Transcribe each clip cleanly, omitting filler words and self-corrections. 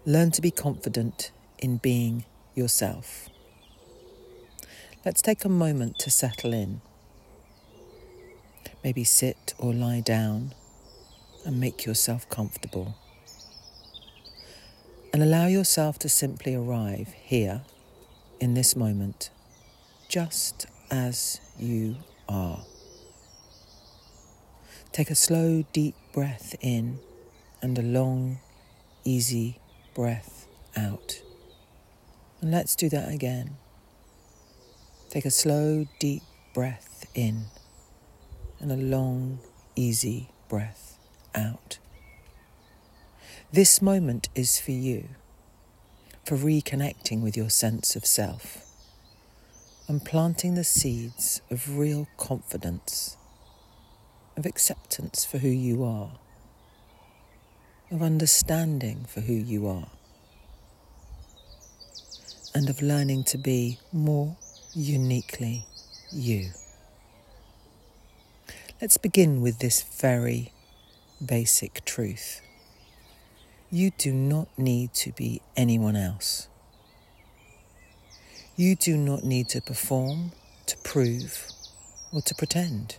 Learn to be confident in being yourself. Let's take a moment to settle in. Maybe sit or lie down and make yourself comfortable. And allow yourself to simply arrive here in this moment, just as you are. Take a slow, deep breath in and a long, easy breath out. And let's do that again. Take a slow, deep breath in and a long, easy breath out. This moment is for you, for reconnecting with your sense of self and planting the seeds of real confidence, of acceptance for who you are, of understanding for who you are, and of learning to be more uniquely you. Let's begin with this very basic truth. You do not need to be anyone else. You do not need to perform, to prove, or to pretend.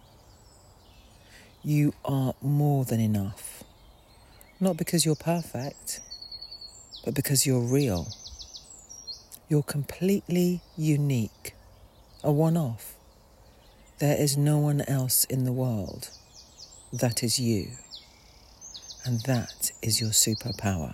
You are more than enough, not because you're perfect, but because you're real. You're completely unique, a one-off. There is no one else in the world. That is you. And that is your superpower.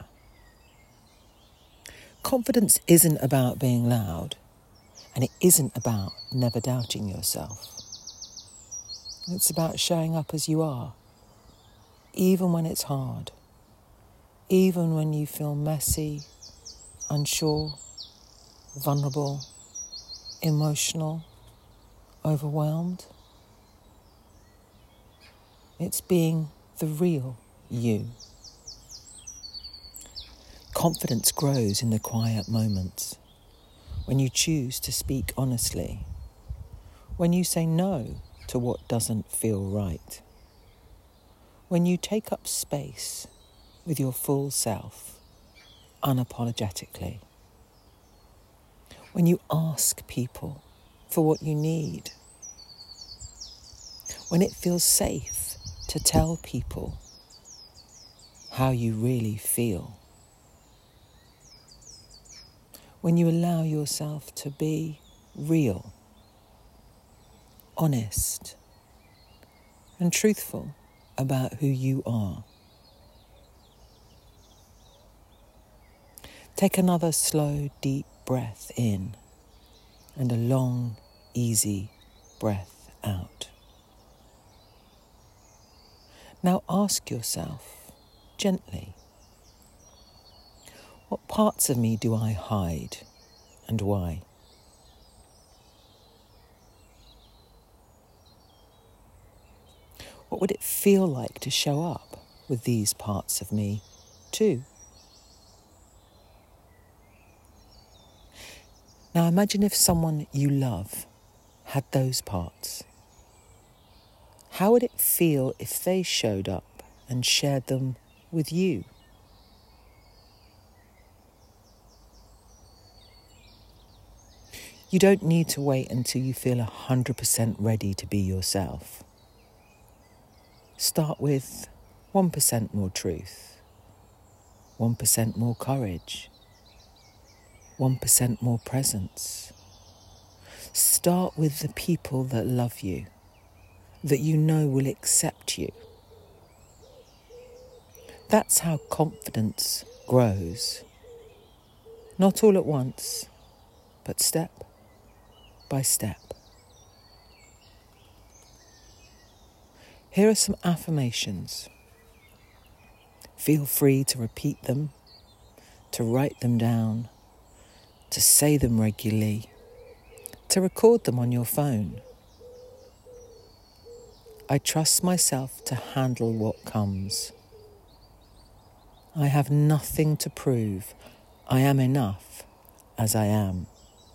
Confidence isn't about being loud, and it isn't about never doubting yourself. It's about showing up as you are, even when it's hard, even when you feel messy, unsure, vulnerable, emotional, overwhelmed. It's being the real you. Confidence grows in the quiet moments, when you choose to speak honestly, when you say no to what doesn't feel right, when you take up space with your full self, unapologetically, when you ask people for what you need, when it feels safe to tell people how you really feel, when you allow yourself to be real, honest, and truthful about who you are. Take another slow, deep breath in and a long, easy breath out. Now ask yourself, gently, what parts of me do I hide and why? What would it feel like to show up with these parts of me too? Now imagine if someone you love had those parts. How would it feel if they showed up and shared them with you? You don't need to wait until you feel 100% ready to be yourself. Start with 1% more truth, 1% more courage, 1% more presence. Start with the people that love you, that you know will accept you. That's how confidence grows. Not all at once, but step by step. Here are some affirmations. Feel free to repeat them, to write them down, to say them regularly, to record them on your phone. I trust myself to handle what comes. I have nothing to prove. I am enough as I am.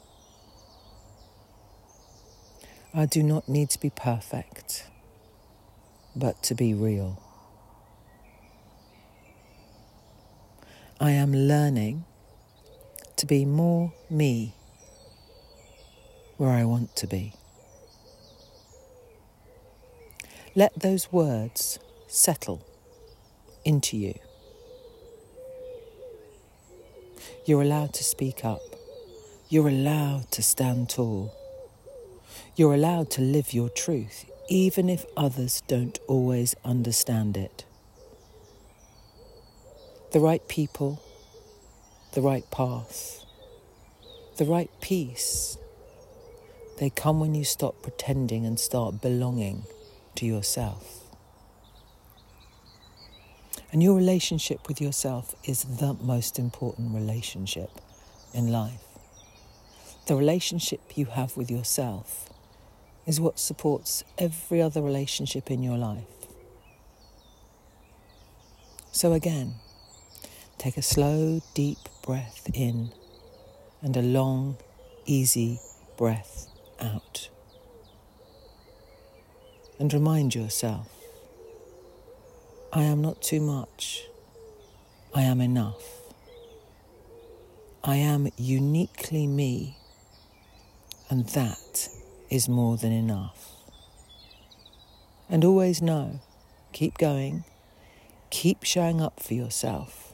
I do not need to be perfect, but to be real. I am learning to be more me where I want to be. Let those words settle into you. You're allowed to speak up. You're allowed to stand tall. You're allowed to live your truth, even if others don't always understand it. The right people, the right path, the right peace, they come when you stop pretending and start belonging to yourself. And your relationship with yourself is the most important relationship in life. The relationship you have with yourself is what supports every other relationship in your life. So again, take a slow, deep breath in and a long, easy breath out. And remind yourself, I am not too much. I am enough. I am uniquely me, and that is more than enough. And always know, keep going, keep showing up for yourself.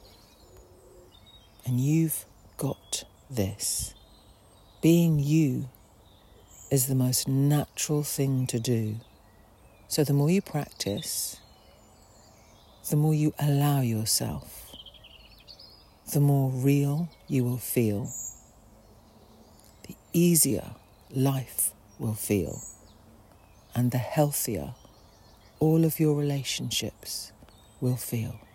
And you've got this. Being you is the most natural thing to do. So the more you practice, the more you allow yourself, the more real you will feel, the easier life will feel, and the healthier all of your relationships will feel.